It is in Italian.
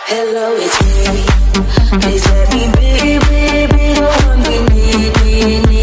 Hello, it's me. Please let me be, the one we need.